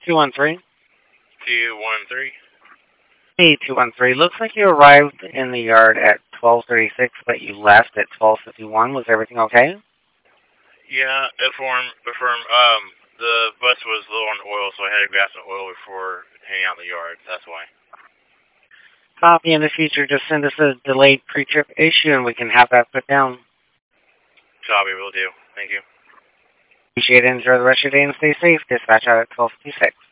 213. 213. Hey, 213. Looks like you arrived in the yard at 12:36, but you left at 12:51. Was everything okay? Yeah, the bus was low on oil, so I had to grab some oil before heading out in the yard. That's why. Copy. In the future, just send us a delayed pre-trip issue, and we can have that put down. Copy, will do. Thank you. Appreciate it. Enjoy the rest of your day and stay safe. Dispatch out at 12:56.